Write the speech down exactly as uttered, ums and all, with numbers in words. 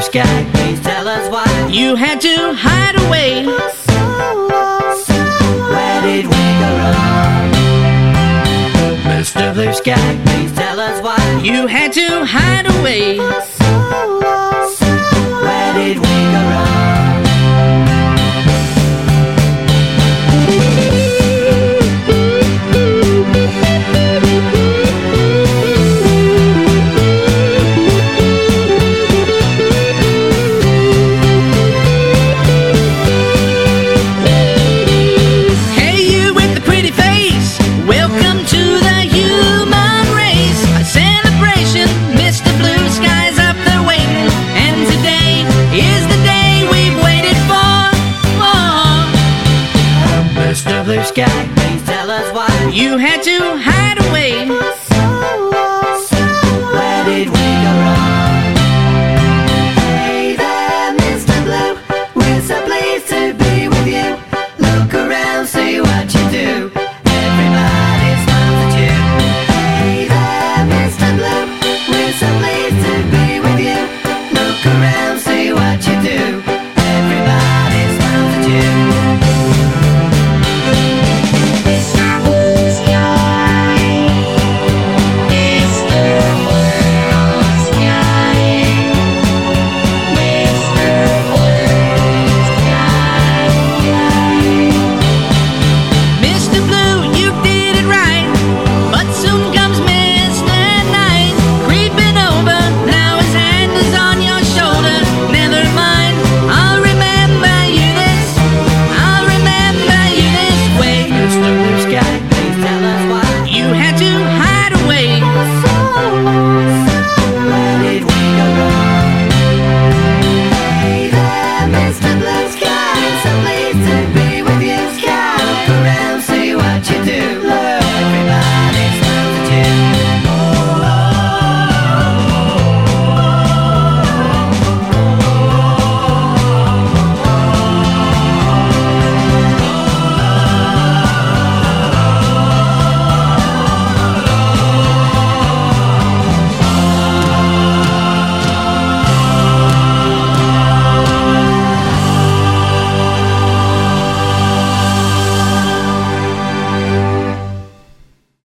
Sky, please tell us why you had to hide away for so long, so long. Where did we go wrong? Mister Blue Sky, please tell us why you had to hide away for so long, so long. Where did we go wrong? Blue Sky, please tell us why you had to